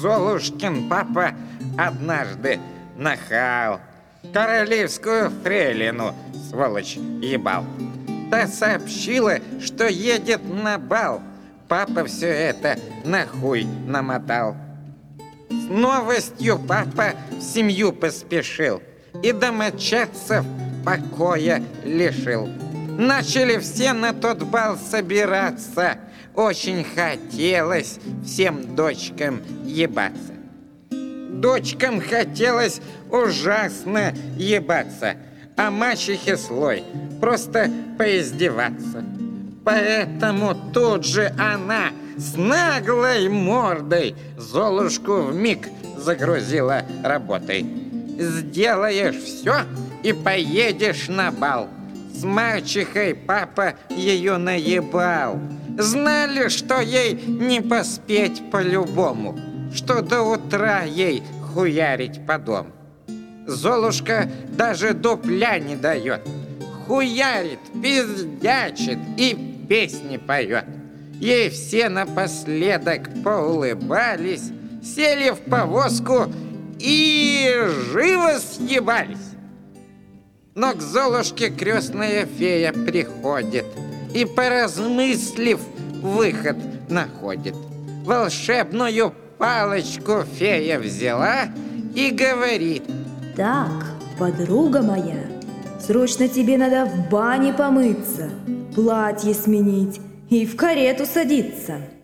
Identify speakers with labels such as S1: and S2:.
S1: Золушкин папа однажды нахал, королевскую фрейлину, сволочь, ебал. Та сообщила, что едет на бал. Папа все это на хуй намотал. С новостью папа в семью поспешил и домочадцев покоя лишил. Начали все на тот бал собираться. Очень хотелось всем дочкам ебаться. Дочкам хотелось ужасно ебаться, а мачехе слой просто поиздеваться. Поэтому тут же она с наглой мордой Золушку вмиг загрузила работой. Сделаешь все и поедешь на бал. С мачехой папа ее наебал. Знали, что ей не поспеть по-любому, что до утра ей хуярить по дому. Золушка даже дупля не дает. Хуярит, пиздячит и песни поет. Ей все напоследок поулыбались, сели в повозку и живо съебались. Но к Золушке крестная фея приходит и, поразмыслив, выход находит. Волшебную палочку фея взяла и говорит:
S2: так, подруга моя, срочно тебе надо в бане помыться, платье сменить и в карету садиться.